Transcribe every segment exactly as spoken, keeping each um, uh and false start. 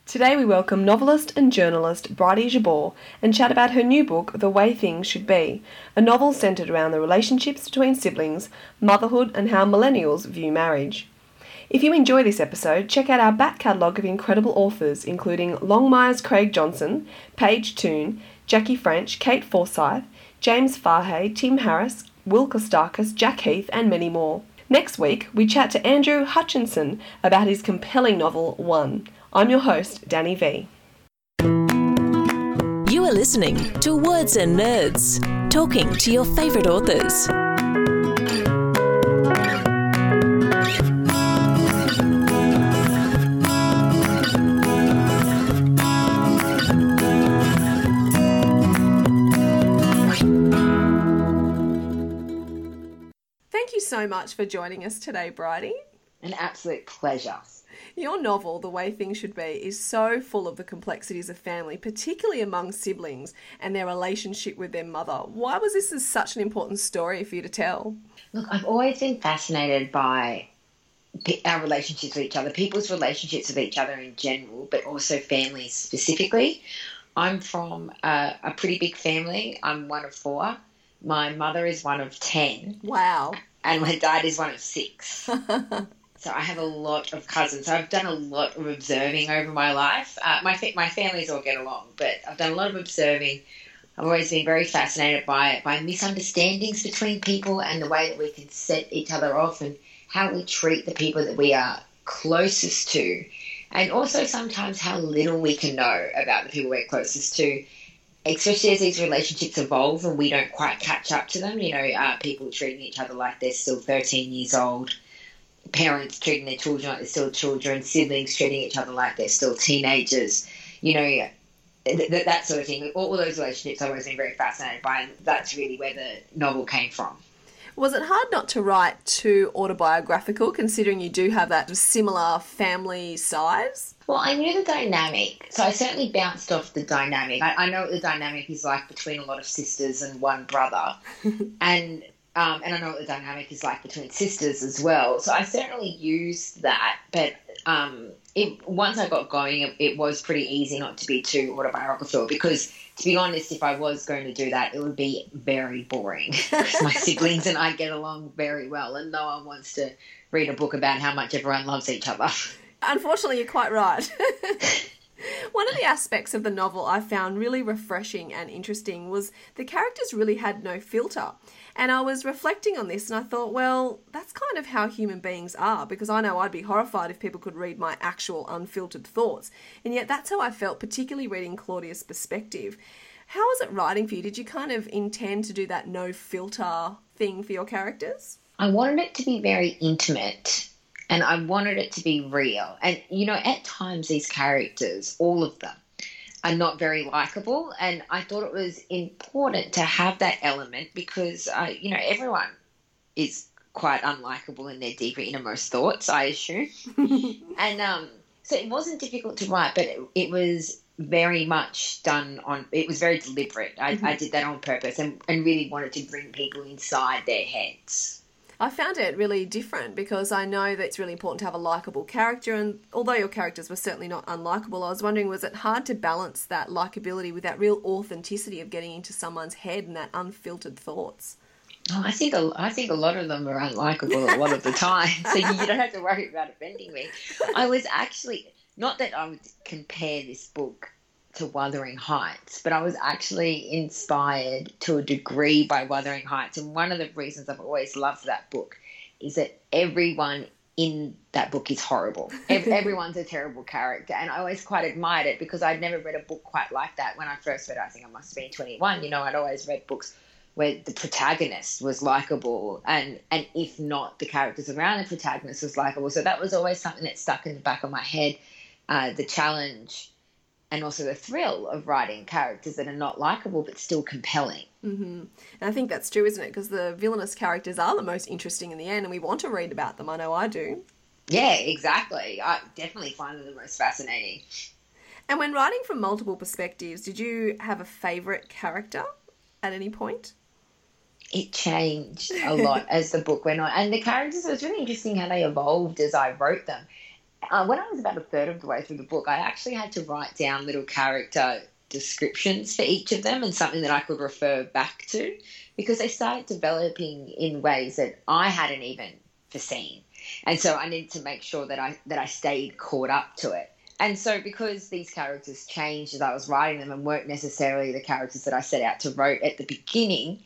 Today we welcome novelist and journalist Bridie Jabor and chat about her new book, The Way Things Should Be, a novel centred around the relationships between siblings, motherhood and how millennials view marriage. If you enjoy this episode, check out our back catalogue of incredible authors including Longmire's Craig Johnson, Paige Toon, Jackie French, Kate Forsyth, James Fahey, Tim Harris, Will Kostakis, Jack Heath and many more. Next week, we chat to Andrew Hutchinson about his compelling novel, One. I'm your host, Danny V. You are listening to Words and Nerds, talking to your favourite authors. Thank you so much for joining us today, Bridie. An absolute pleasure. Your novel, The Way Things Should Be, is so full of the complexities of family, particularly among siblings and their relationship with their mother. Why was this such an important story for you to tell? Look, I've always been fascinated by our relationships with each other, people's relationships with each other in general, but also families specifically. I'm from a, a pretty big family. I'm one of four. My mother is one of ten. Wow. And my dad is one of six. So I have a lot of cousins. So I've done a lot of observing over my life. Uh, my fa- my families all get along, but I've done a lot of observing. I've always been very fascinated by by misunderstandings between people and the way that we can set each other off and how we treat the people that we are closest to. And also sometimes how little we can know about the people we're closest to, especially as these relationships evolve and we don't quite catch up to them. You know, uh, people treating each other like they're still thirteen years old. Parents treating their children like they're still children, siblings treating each other like they're still teenagers, you know, th- th- that sort of thing. All, all those relationships I've always been very fascinated by, and that's really where the novel came from. Was it hard not to write too autobiographical, considering you do have that similar family size? Well, I knew the dynamic, so I certainly bounced off the dynamic. I, I know what the dynamic is like between a lot of sisters and one brother, and Um, and I know what the dynamic is like between sisters as well. So I certainly used that. But um, it, once I got going, it, it was pretty easy not to be too autobiographical because, to be honest, if I was going to do that, it would be very boring because my siblings and I get along very well and no one wants to read a book about how much everyone loves each other. Unfortunately, you're quite right. One of the aspects of the novel I found really refreshing and interesting was the characters really had no filter. And I was reflecting on this and I thought, well, that's kind of how human beings are, because I know I'd be horrified if people could read my actual unfiltered thoughts. And yet that's how I felt, particularly reading Claudia's perspective. How was it writing for you? Did you kind of intend to do that no filter thing for your characters? I wanted it to be very intimate. And I wanted it to be real. And, you know, at times these characters, all of them, are not very likable. And I thought it was important to have that element because, uh, you know, everyone is quite unlikable in their deeper innermost thoughts, I assume. and um, so it wasn't difficult to write, but it, it was very much done on, it was very deliberate. I, mm-hmm. I did that on purpose and, and really wanted to bring people inside their heads. I found it really different because I know that it's really important to have a likeable character, and although your characters were certainly not unlikable, I was wondering, was it hard to balance that likability with that real authenticity of getting into someone's head and that unfiltered thoughts? Oh, I think a, I think a lot of them are unlikable a lot of the time, so you don't have to worry about offending me. I was actually, not that I would compare this book to Wuthering Heights, but I was actually inspired to a degree by Wuthering Heights. And one of the reasons I've always loved that book is that everyone in that book is horrible. Everyone's a terrible character. And I always quite admired it because I'd never read a book quite like that when I first read it. I think I must have been twenty-one. You know, I'd always read books where the protagonist was likable and, and if not, the characters around the protagonist was likable. So that was always something that stuck in the back of my head, uh, the challenge and also the thrill of writing characters that are not likable but still compelling. Mm-hmm. And I think that's true, isn't it? Because the villainous characters are the most interesting in the end and we want to read about them. I know I do. Yeah, exactly. I definitely find them the most fascinating. And when writing from multiple perspectives, did you have a favourite character at any point? It changed a lot as the book went on. And the characters, it was really interesting how they evolved as I wrote them. Uh, when I was about a third of the way through the book, I actually had to write down little character descriptions for each of them and something that I could refer back to, because they started developing in ways that I hadn't even foreseen. And so I needed to make sure that I that I stayed caught up to it. And so because these characters changed as I was writing them and weren't necessarily the characters that I set out to write at the beginning,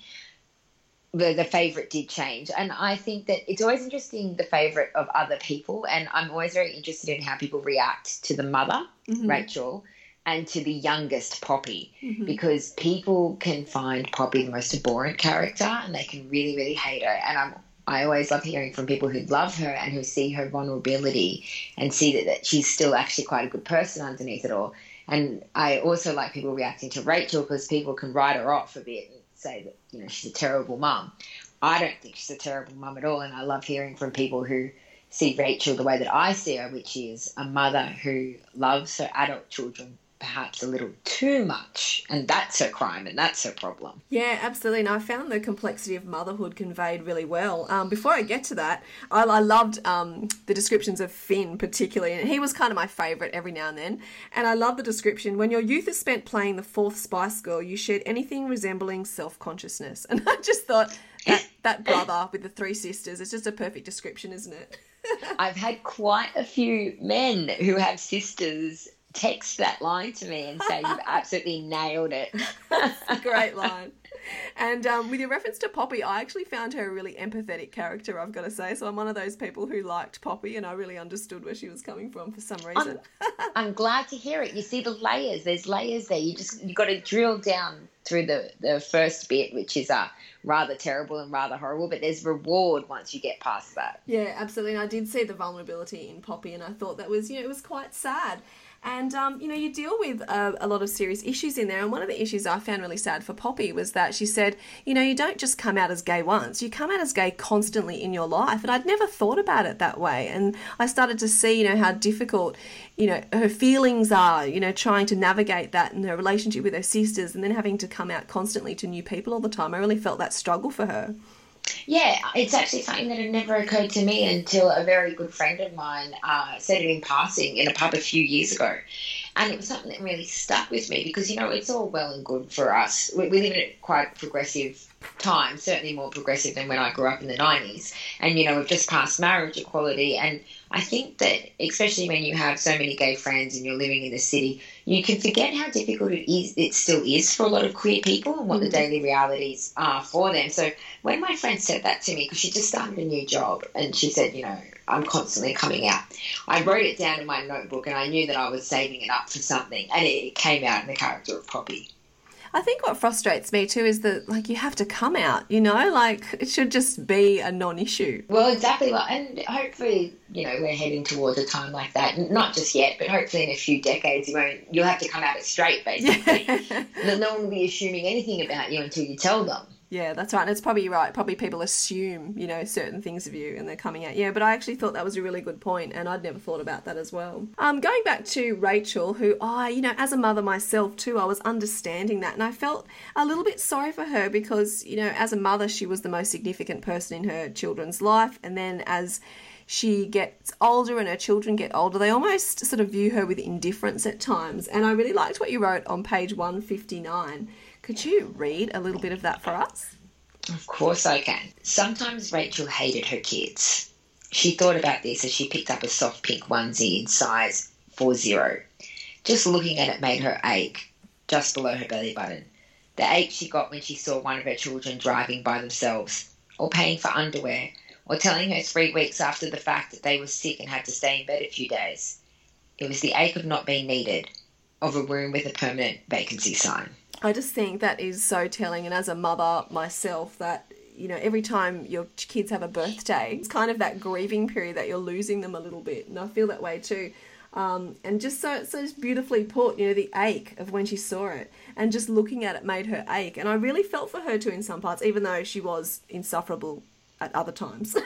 the, the favourite did change. And I think that it's always interesting, the favourite of other people, and I'm always very interested in how people react to the mother, mm-hmm. Rachel, and to the youngest, Poppy, mm-hmm. because people can find Poppy the most abhorrent character and they can really, really hate her. And I'm I always love hearing from people who love her and who see her vulnerability and see that, that she's still actually quite a good person underneath it all. And I also like people reacting to Rachel, because people can write her off a bit and say that, you know, she's a terrible mum. I don't think she's a terrible mum at all, and I love hearing from people who see Rachel the way that I see her, which is a mother who loves her adult children perhaps a little too much, and that's her crime and that's her problem. Yeah, absolutely. And I found the complexity of motherhood conveyed really well. Um, before I get to that, I, I loved um, the descriptions of Finn particularly, and he was kind of my favourite every now and then. And I love the description: when your youth is spent playing the fourth Spice Girl, you shed anything resembling self-consciousness. And I just thought that, that brother with the three sisters is just a perfect description, isn't it? I've had quite a few men who have sisters text that line to me and say, you've absolutely nailed it. That's a great line. And um, with your reference to Poppy, I actually found her a really empathetic character, I've got to say. So I'm one of those people who liked Poppy, and I really understood where she was coming from for some reason. I'm, I'm glad to hear it. You see the layers. There's layers there. You just you got to drill down through the, the first bit, which is uh, rather terrible and rather horrible, but there's reward once you get past that. Yeah, absolutely. And I did see the vulnerability in Poppy, and I thought that was, you know, it was quite sad. And, um, you know, you deal with a, a lot of serious issues in there. And one of the issues I found really sad for Poppy was that she said, you know, you don't just come out as gay once. You come out as gay constantly in your life. And I'd never thought about it that way. And I started to see, you know, how difficult, you know, her feelings are, you know, trying to navigate that in her relationship with her sisters and then having to come out constantly to new people all the time. I really felt that struggle for her. Yeah, it's actually something that had never occurred to me until a very good friend of mine uh, said it in passing in a pub a few years ago. And it was something that really stuck with me because, you know, it's all well and good for us. We, we live in a quite progressive time, certainly more progressive than when I grew up in the nineties. And, you know, we've just passed marriage equality. And I think that especially when you have so many gay friends and you're living in the city, you can forget how difficult it is. It still is for a lot of queer people and what the daily realities are for them. So when my friend said that to me, because she just started a new job and she said, you know, I'm constantly coming out, I wrote it down in my notebook and I knew that I was saving it up for something, and it came out in the character of Poppy. I think what frustrates me too is that, like, you have to come out, you know, like it should just be a non-issue. Well, exactly. Well, and hopefully, you know, we're heading towards a time like that. Not just yet, but hopefully in a few decades, you won't, you'll have to come out it straight, basically. no, no one will be assuming anything about you until you tell them. Yeah, that's right. And it's probably right. Probably people assume, you know, certain things of you and they're coming out. Yeah, but I actually thought that was a really good point, and I'd never thought about that as well. Um, going back to Rachel, who I, you know, as a mother myself too, I was understanding that, and I felt a little bit sorry for her because, you know, as a mother, she was the most significant person in her children's life, and then as she gets older and her children get older, they almost sort of view her with indifference at times. And I really liked what you wrote on page one fifty-nine. Could you read a little bit of that for us? Of course I can. Sometimes Rachel hated her kids. She thought about this as she picked up a soft pink onesie in size four zero. Just looking at it made her ache, just below her belly button. The ache she got when she saw one of her children driving by themselves, or paying for underwear, or telling her three weeks after the fact that they were sick and had to stay in bed a few days. It was the ache of not being needed, of a room with a permanent vacancy sign. I just think that is so telling, and as a mother myself, that, you know, every time your kids have a birthday, it's kind of that grieving period that you're losing them a little bit, and I feel that way too. Um, and just so so just beautifully put, you know, the ache of when she saw it, and just looking at it made her ache, and I really felt for her too in some parts, even though she was insufferable at other times.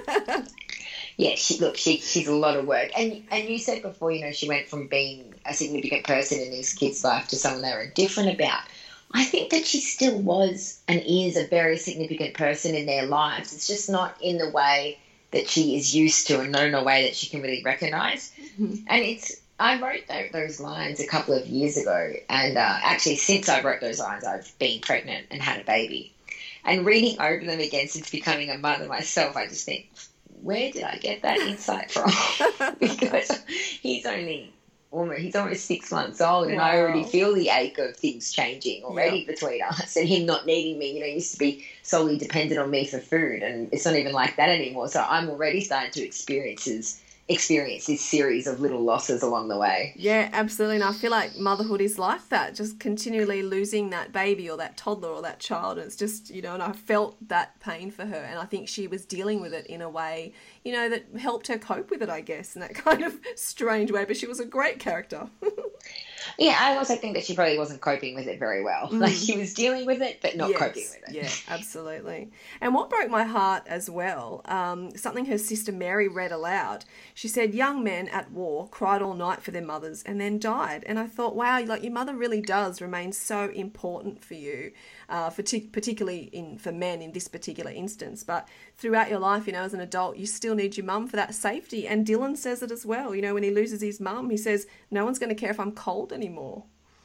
Yeah, she, look, she, she's a lot of work. And and you said before, you know, she went from being a significant person in these kids' life to someone they were indifferent about. I think that she still was and is a very significant person in their lives. It's just not in the way that she is used to, and not in a way that she can really recognise. And it's, I wrote th- those lines a couple of years ago, and uh, actually since I wrote those lines, I've been pregnant and had a baby. And reading over them again since becoming a mother myself, I just think, where did I get that insight from? Because he's only almost, he's almost six months old, and wow. I already feel the ache of things changing already yeah. between us, and him not needing me. You know, he used to be solely dependent on me for food, and it's not even like that anymore. So I'm already starting to experience his experience this series of little losses along the way. Yeah, absolutely. And I feel like motherhood is like that, just continually losing that baby or that toddler or that child. And it's just, you know, and I felt that pain for her. And I think she was dealing with it in a way, you know, that helped her cope with it, I guess, in that kind of strange way. But she was a great character. Yeah, I also think that she probably wasn't coping with it very well. Mm. Like, she was dealing with it, but not yes, coping with it. Yeah, absolutely. And what broke my heart as well, um, something her sister Mary read aloud. She said, young men at war cried all night for their mothers and then died. And I thought, wow, like your mother really does remain so important for you, uh, for t- particularly in for men in this particular instance. But throughout your life, you know, as an adult, you still need your mum for that safety. And Dylan says it as well. You know, when he loses his mum, he says, no one's going to care if I'm cold anymore.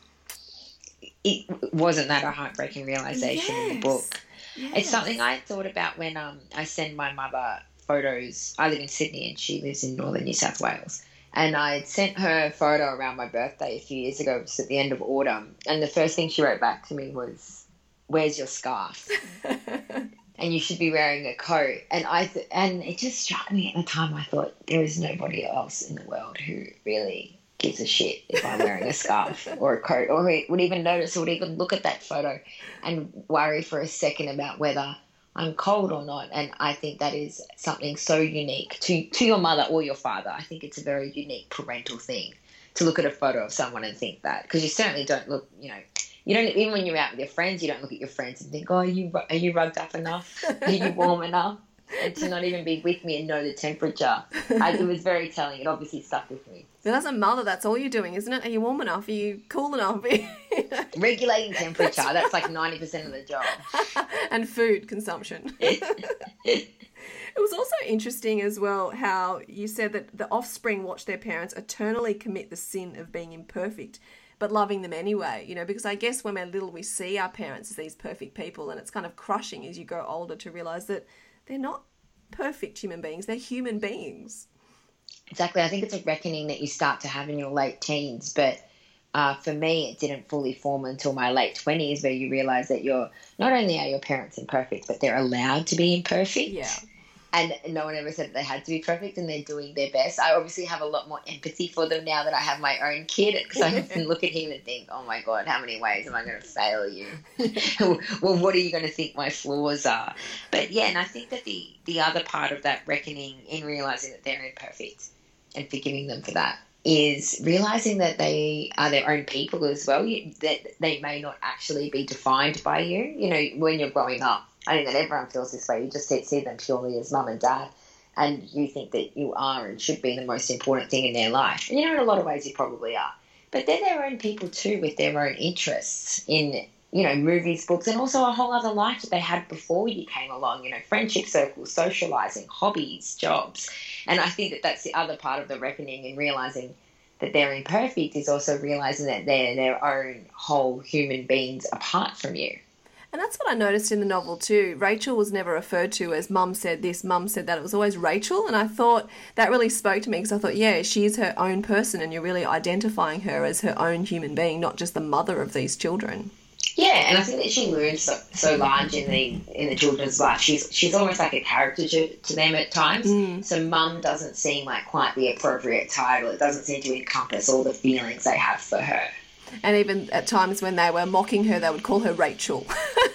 It wasn't that a heartbreaking realization yes. in the book. Yes. It's something I thought about when um I send my mother photos. I live in Sydney and she lives in northern New South Wales. And I sent her a photo around my birthday a few years ago, it was at the end of autumn. And the first thing she wrote back to me was, where's your scarf? And you should be wearing a coat. And I th- and it just struck me at the time. I thought, there is nobody else in the world who really gives a shit if I'm wearing a scarf or a coat, or would even notice, or would even look at that photo and worry for a second about whether I'm cold or not. And I think that is something so unique to, to your mother or your father. I think it's a very unique parental thing to look at a photo of someone and think that, because you certainly don't look, you know, you don't, even when you're out with your friends, you don't look at your friends and think, oh, are you, are you rugged up enough? Are you warm enough? And to not even be with me and know the temperature. I, it was very telling. It obviously stuck with me. But as a mother, that's all you're doing, isn't it? Are you warm enough? Are you cool enough? You know? Regulating temperature. That's, that's like ninety percent of the job. And food consumption. It was also interesting as well how you said that the offspring watch their parents eternally commit the sin of being imperfect, but loving them anyway, you know, because I guess when we're little, we see our parents as these perfect people, and it's kind of crushing as you grow older to realise that they're not perfect human beings. They're human beings. Exactly. I think it's a reckoning that you start to have in your late teens. But uh, for me, it didn't fully form until my late twenties, where you realise that you're not only are your parents imperfect, but they're allowed to be imperfect. Yeah. And no one ever said that they had to be perfect, and they're doing their best. I obviously have a lot more empathy for them now that I have my own kid, because I often look at him and think, oh, my God, how many ways am I going to fail you? Well, what are you going to think my flaws are? But, yeah, and I think that the, the other part of that reckoning in realising that they're imperfect and forgiving them for that is realising that they are their own people as well, you, that they may not actually be defined by you. You know, when you're growing up, I think that everyone feels this way. You just see them purely as mum and dad, and you think that you are and should be the most important thing in their life. And, you know, in a lot of ways you probably are. But they're their own people too, with their own interests in, you know, movies, books, and also a whole other life that they had before you came along, you know, friendship circles, socialising, hobbies, jobs. And I think that that's the other part of the reckoning, and realising that they're imperfect is also realising that they're their own whole human beings apart from you. And that's what I noticed in the novel too. Rachel was never referred to as mum said this, mum said that. It was always Rachel. And I thought that really spoke to me, because I thought, yeah, she's her own person, and you're really identifying her as her own human being, not just the mother of these children. Yeah, and I think that she looms so, so large in the in the children's life. She's she's almost like a character to, to them at times. Mm. So mum doesn't seem like quite the appropriate title. It doesn't seem to encompass all the feelings they have for her. And even at times when they were mocking her, they would call her Rachel.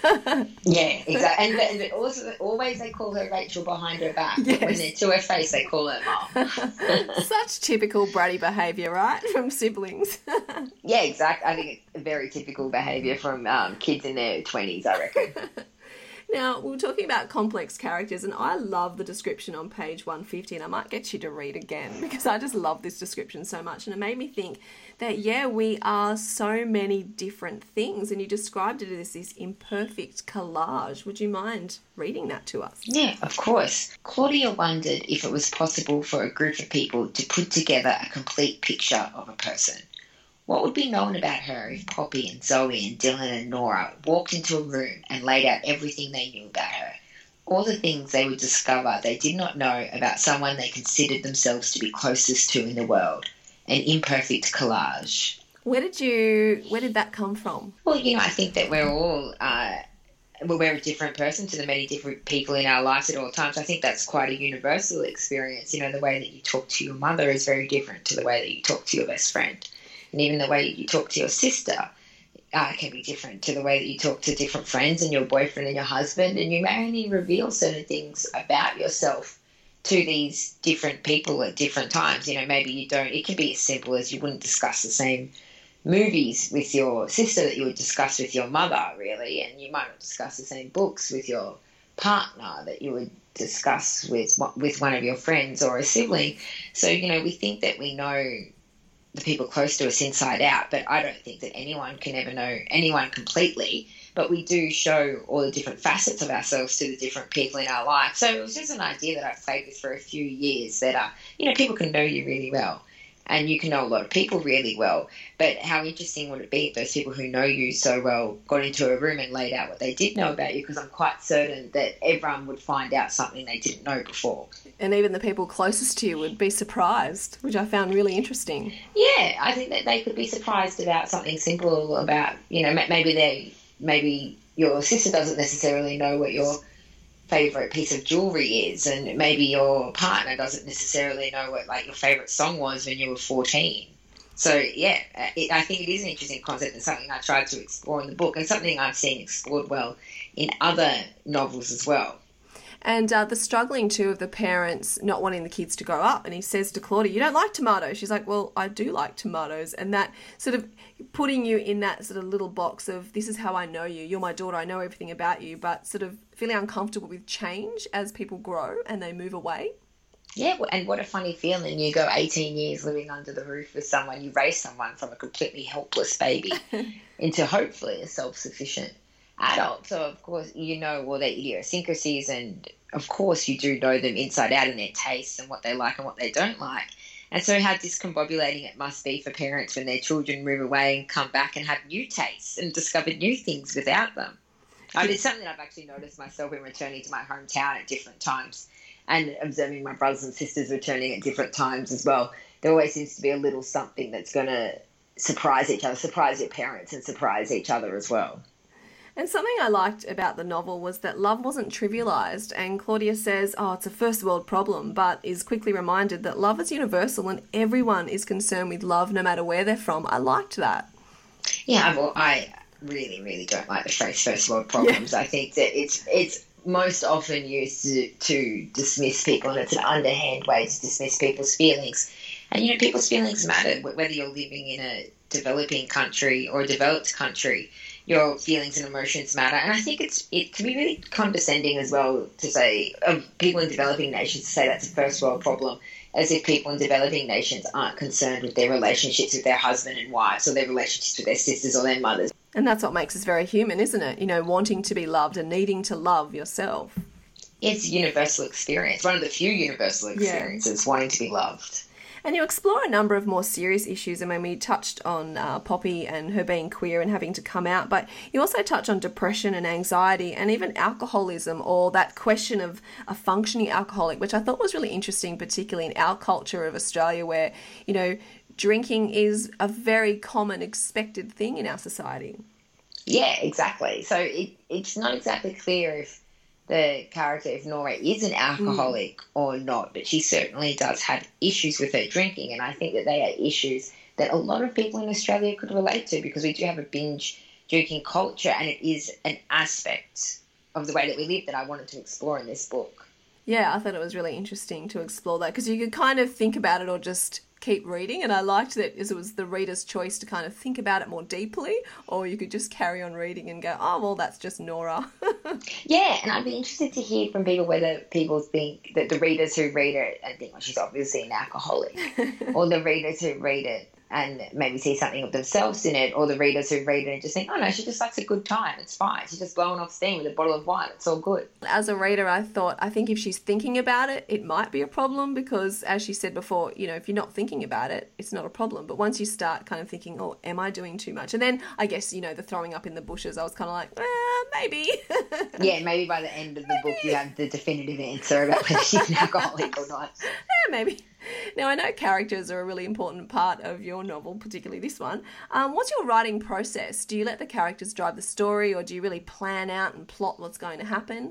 Yeah, exactly. And, and but also, always they call her Rachel behind her back. Yes. When they're to her face, they call her mum. Such typical bratty behaviour, right, from siblings. Yeah, exactly. I think it's very typical behaviour from um, kids in their twenties, I reckon. Now, we were talking about complex characters, and I love the description on page one fifty, and I might get you to read again because I just love this description so much. And it made me think that, yeah, we are so many different things, and you described it as this imperfect collage. Would you mind reading that to us? Yeah, of course. Claudia wondered if it was possible for a group of people to put together a complete picture of a person. What would be known about her if Poppy and Zoe and Dylan and Nora walked into a room and laid out everything they knew about her? All the things they would discover they did not know about someone they considered themselves to be closest to in the world. An imperfect collage. Where did you, where did that come from? Well, you know, I think that we're all, uh, well, we're a different person to the many different people in our lives at all times. I think that's quite a universal experience. You know, the way that you talk to your mother is very different to the way that you talk to your best friend. And even the way you talk to your sister uh, can be different to the way that you talk to different friends and your boyfriend and your husband. And you may only reveal certain things about yourself to these different people at different times. You know, maybe you don't, it can be as simple as you wouldn't discuss the same movies with your sister that you would discuss with your mother, really. And you might not discuss the same books with your partner that you would discuss with, with one of your friends or a sibling. So, you know, we think that we know the people close to us inside out, but I don't think that anyone can ever know anyone completely, but we do show all the different facets of ourselves to the different people in our life. So it was just an idea that I've played with for a few years that, uh, you know, people can know you really well and you can know a lot of people really well, but how interesting would it be if those people who know you so well got into a room and laid out what they did know about you? Because I'm quite certain that everyone would find out something they didn't know before. And even the people closest to you would be surprised, which I found really interesting. Yeah, I think that they could be surprised about something simple about, you know, maybe they, maybe your sister doesn't necessarily know what your favourite piece of jewellery is, and maybe your partner doesn't necessarily know what, like, your favourite song was when you were fourteen. So, yeah, it, I think it is an interesting concept and something I tried to explore in the book and something I've seen explored well in other novels as well. And uh, the struggling, too, of the parents not wanting the kids to grow up. And he says to Claudia, you don't like tomatoes. She's like, well, I do like tomatoes. And that sort of putting you in that sort of little box of, this is how I know you. You're my daughter. I know everything about you. But sort of feeling uncomfortable with change as people grow and they move away. Yeah, and what a funny feeling. You go eighteen years living under the roof with someone. You raise someone from a completely helpless baby into hopefully a self-sufficient adult. So, of course, you know all their idiosyncrasies, and, of course, you do know them inside out and their tastes and what they like and what they don't like. And so how discombobulating it must be for parents when their children move away and come back and have new tastes and discover new things without them. I mean, it's something that I've actually noticed myself in returning to my hometown at different times and observing my brothers and sisters returning at different times as well. There always seems to be a little something that's going to surprise each other, surprise your parents and surprise each other as well. And something I liked about the novel was that love wasn't trivialised, and Claudia says, oh, it's a first world problem, but is quickly reminded that love is universal and everyone is concerned with love no matter where they're from. I liked that. Yeah, well, I really, really don't like the phrase first world problems. Yeah. I think that it's it's most often used to, to dismiss people, and it's an underhand way to dismiss people's feelings. And, you know, people's feelings matter, whether you're living in a developing country or a developed country. Your feelings and emotions matter. And I think it's it can be really condescending as well to say, of people in developing nations to say that's a first world problem, as if people in developing nations aren't concerned with their relationships with their husband and wives or their relationships with their sisters or their mothers. And that's what makes us very human, isn't it? You know, wanting to be loved and needing to love yourself. It's a universal experience, one of the few universal experiences, yeah. Wanting to be loved. And you explore a number of more serious issues. I mean, we touched on uh, Poppy and her being queer and having to come out, but you also touch on depression and anxiety and even alcoholism, or that question of a functioning alcoholic, which I thought was really interesting, particularly in our culture of Australia where, you know, drinking is a very common, expected thing in our society. Yeah, exactly. So it, it's not exactly clear if the character, if Nora is an alcoholic mm. or not, but she certainly does have issues with her drinking, and I think that they are issues that a lot of people in Australia could relate to, because we do have a binge drinking culture, and it is an aspect of the way that we live that I wanted to explore in this book. Yeah, I thought it was really interesting to explore that, because you could kind of think about it or just keep reading, and I liked that as it was the reader's choice to kind of think about it more deeply, or you could just carry on reading and go, oh, well, that's just Nora. Yeah, and I'd be interested to hear from people whether people think that the readers who read it and think, well, she's obviously an alcoholic, or the readers who read it and maybe see something of themselves in it, or the readers who read it and just think, oh, no, she just likes a good time. It's fine. She's just blowing off steam with a bottle of wine. It's all good. As a reader, I thought, I think if she's thinking about it, it might be a problem because, as she said before, you know, if you're not thinking about it, it's not a problem. But once you start kind of thinking, oh, am I doing too much? And then I guess, you know, the throwing up in the bushes, I was kind of like, eh, maybe. Yeah, maybe by the end of the book you have the definitive answer about whether she's an alcoholic or not. Yeah, maybe. Now, I know characters are a really important part of your novel, particularly this one. Um, what's your writing process? Do you let the characters drive the story, or do you really plan out and plot what's going to happen?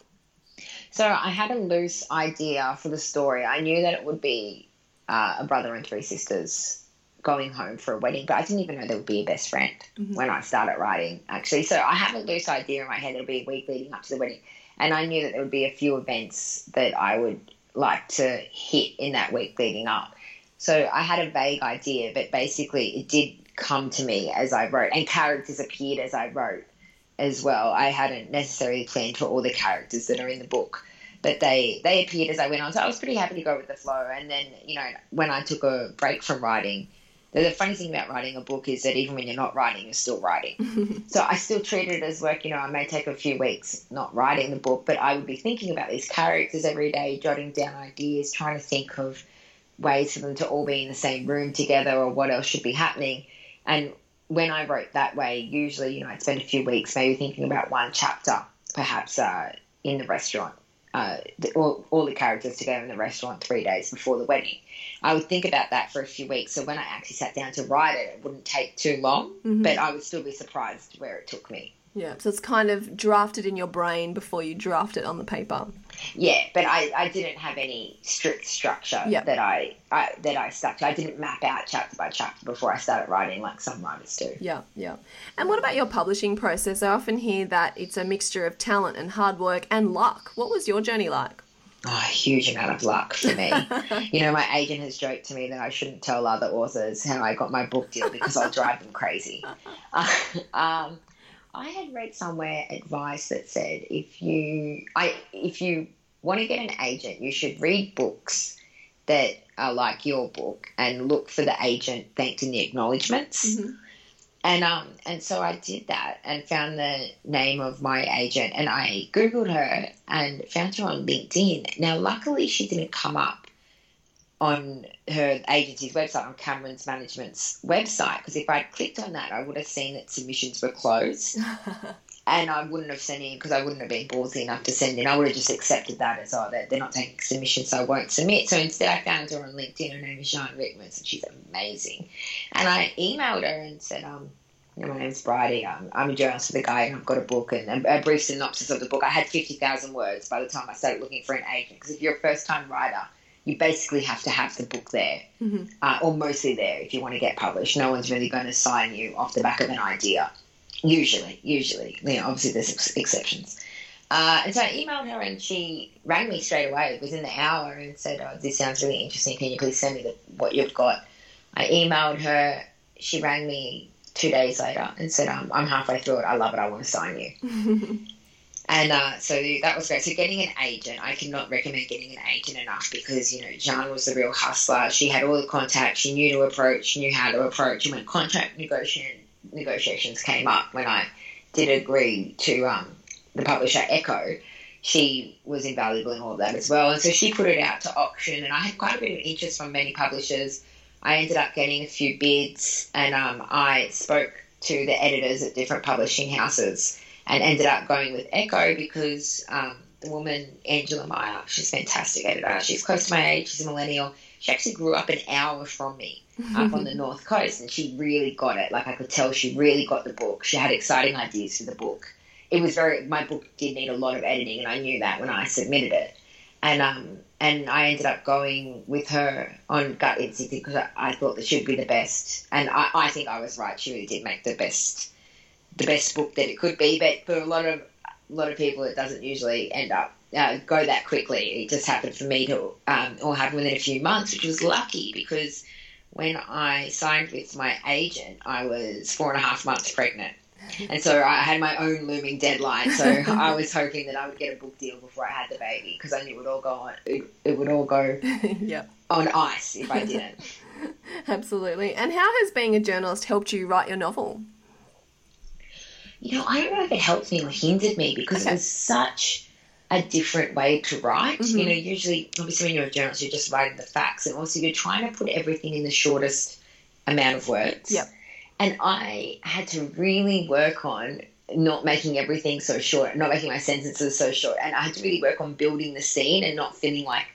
So I had a loose idea for the story. I knew that it would be uh, a brother and three sisters going home for a wedding, but I didn't even know there would be a best friend mm-hmm. when I started writing, actually. So I had a loose idea in my head. It would be a week leading up to the wedding, and I knew that there would be a few events that I would like to hit in that week leading up. So I had a vague idea, but basically it did come to me as I wrote, and characters appeared as I wrote as well. I hadn't necessarily planned for all the characters that are in the book, but they, they appeared as I went on. So I was pretty happy to go with the flow. And then, you know, when I took a break from writing, the funny thing about writing a book is that even when you're not writing, you're still writing. So I still treated it as work. You know, I may take a few weeks not writing the book, but I would be thinking about these characters every day, jotting down ideas, trying to think of ways for them to all be in the same room together or what else should be happening. And when I wrote that way, usually, you know, I'd spend a few weeks maybe thinking about one chapter, perhaps uh, in the restaurant, uh, the, all, all the characters together in the restaurant three days before the wedding. I would think about that for a few weeks. So when I actually sat down to write it, it wouldn't take too long, mm-hmm. but I would still be surprised where it took me. Yeah, so it's kind of drafted in your brain before you draft it on the paper. Yeah, but I, I didn't have any strict structure yep. that I, I that I stuck to. I didn't map out chapter by chapter before I started writing like some writers do. Yeah, yeah. And what about your publishing process? I often hear that it's a mixture of talent and hard work and luck. What was your journey like? Oh, a huge amount of luck for me. You know, my agent has joked to me that I shouldn't tell other authors how I got my book deal because I'll drive them crazy. Uh, um, I had read somewhere advice that said if you, I, if you want to get an agent, you should read books that are like your book and look for the agent thanked in the acknowledgements. Mm-hmm. And um and so I did that and found the name of my agent, and I Googled her and found her on LinkedIn. Now, luckily, she didn't come up on her agency's website, on Cameron's Management's website, because if I'd clicked on that, I would have seen that submissions were closed. And I wouldn't have sent in, because I wouldn't have been ballsy enough to send in. I would have just accepted that as, oh, they're, they're not taking submissions, so I won't submit. So instead I found her on LinkedIn. Her name is Jean Rickmans, and she's amazing. And I emailed her and said, um, you know, my name's Bridie. Um, I'm a journalist for The Guardian. I've got a book, and a, a brief synopsis of the book. I had fifty thousand words by the time I started looking for an agent, because if you're a first-time writer, you basically have to have the book there, mm-hmm. uh, or mostly there if you want to get published. No one's really going to sign you off the back of an idea. Usually, usually. You know, obviously there's ex- exceptions. Uh, and so I emailed her, and she rang me straight away within the hour and said, oh, this sounds really interesting. Can you please send me the, what you've got? I emailed her. She rang me two days later and said, um, I'm halfway through it. I love it. I want to sign you. And uh, so that was great. So getting an agent, I cannot recommend getting an agent enough, because, you know, Jean was the real hustler. She had all the contacts. She knew to approach. She knew how to approach. And when contract negotiation, negotiations came up, when I did agree to um, the publisher Echo, she was invaluable in all of that as well. And so she put it out to auction, and I had quite a bit of interest from many publishers. I ended up getting a few bids, and um, I spoke to the editors at different publishing houses and ended up going with Echo because um, the woman, Angela Meyer, she's a fantastic editor. She's close to my age. She's a millennial. She actually grew up an hour from me up on the North Coast, and she really got it. Like, I could tell she really got the book. She had exciting ideas for the book. It was very, my book did need a lot of editing, and I knew that when I submitted it. And um, and I ended up going with her on gut instinct because I, I thought that she would be the best. And I, I think I was right. She really did make the best the best book that it could be. But for a lot of a lot of people, it doesn't usually end up uh, go that quickly. It just happened for me to um, all happen within a few months, which was lucky because when I signed with my agent, I was four and a half months pregnant. And so I had my own looming deadline. So I was hoping that I would get a book deal before I had the baby because I knew it would all go on. It, it would all go yep. on ice if I didn't. Absolutely. And how has being a journalist helped you write your novel? You know, I don't know if it helped me or hindered me because okay. it was such a different way to write. Mm-hmm. You know, usually, obviously, when you're a journalist, you're just writing the facts, and also you're trying to put everything in the shortest amount of words. Yep. And I had to really work on not making everything so short, not making my sentences so short. And I had to really work on building the scene and not feeling like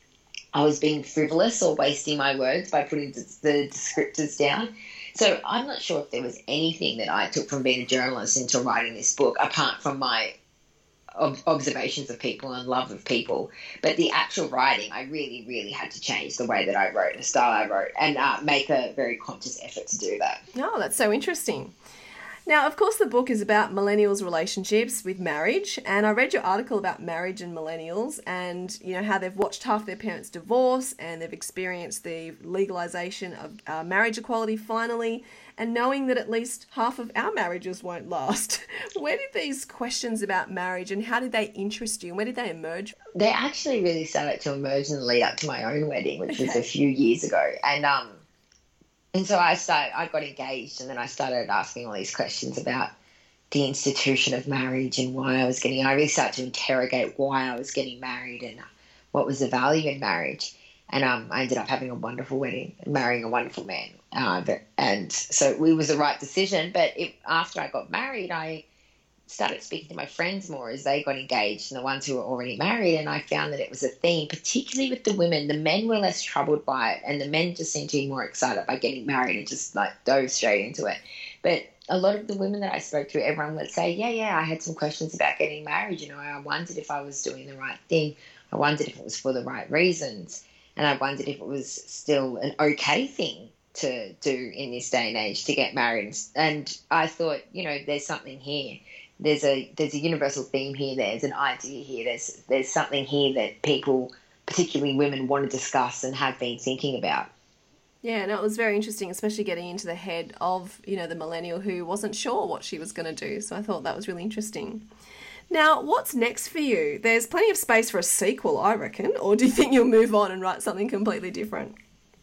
I was being frivolous or wasting my words by putting the descriptors down. So I'm not sure if there was anything that I took from being a journalist into writing this book, apart from my ob- observations of people and love of people. But the actual writing, I really, really had to change the way that I wrote, the style I wrote, and uh, make a very conscious effort to do that. Oh, that's so interesting. Now, of course, the book is about millennials' relationships with marriage, and I read your article about marriage and millennials and, you know, how they've watched half their parents divorce and they've experienced the legalisation of uh, marriage equality finally, and knowing that at least half of our marriages won't last. Where did these questions about marriage and how did they interest you and where did they emerge? They actually really started to emerge in the lead up to my own wedding, which okay. was a few years ago. And, um, And so I started, I got engaged and then I started asking all these questions about the institution of marriage and why I was getting, I really started to interrogate why I was getting married and what was the value in marriage. And um, I ended up having a wonderful wedding and marrying a wonderful man. Uh, but, and so it was the right decision. But it, after I got married, I started speaking to my friends more as they got engaged and the ones who were already married, and I found that it was a theme, particularly with the women. The men were less troubled by it and the men just seemed to be more excited by getting married and just like dove straight into it. But a lot of the women that I spoke to, everyone would say, yeah, yeah, I had some questions about getting married. You know, I wondered if I was doing the right thing. I wondered if it was for the right reasons. And I wondered if it was still an okay thing to do in this day and age to get married. And I thought, you know, there's something here. There's a there's a universal theme here. There's an idea here. There's there's something here that people, particularly women, want to discuss and have been thinking about. Yeah, no, it was very interesting, especially getting into the head of, you know, the millennial who wasn't sure what she was going to do. So I thought that was really interesting. Now, what's next for you? There's plenty of space for a sequel, I reckon. Or do you think you'll move on and write something completely different?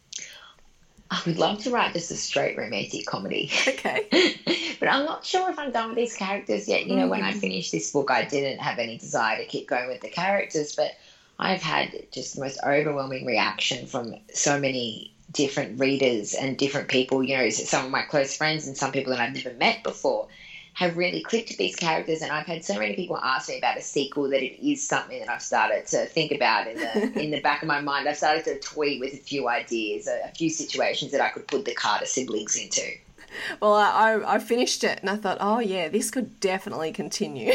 I would love to write just a straight romantic comedy. Okay. But I'm not sure if I'm done with these characters yet. You know, mm. when I finished this book, I didn't have any desire to keep going with the characters, but I've had just the most overwhelming reaction from so many different readers and different people. You know, some of my close friends and some people that I've never met before have really clicked with these characters, and I've had so many people ask me about a sequel that it is something that I've started to think about in the in the back of my mind. I've started to toy with a few ideas, a, a few situations that I could put the Carter siblings into. Well, I, I finished it and I thought, oh yeah, this could definitely continue.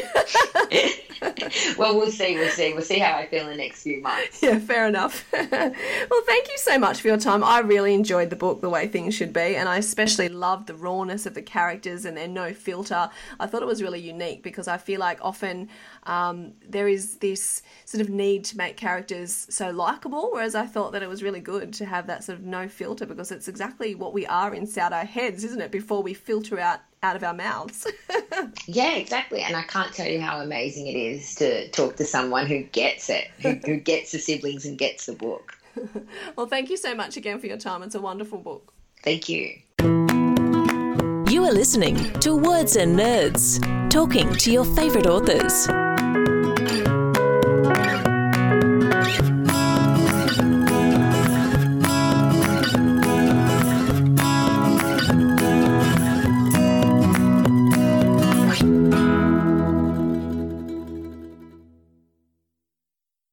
Well, we'll see, we'll see. We'll see how I feel in the next few months. Yeah, fair enough. Well, thank you so much for your time. I really enjoyed the book, The Way Things Should Be, and I especially loved the rawness of the characters and their no filter. I thought it was really unique because I feel like often um, there is this sort of need to make characters so likeable, whereas I thought that it was really good to have that sort of no filter because it's exactly what we are inside our heads, isn't it, before we filter out out of our mouths. Yeah, exactly. And I can't tell you how amazing it is to talk to someone who gets it, who, who gets the siblings and gets the book. Well, thank you so much again for your time. It's a wonderful book. Thank you. You are listening to Words and Nerds, talking to your favourite authors.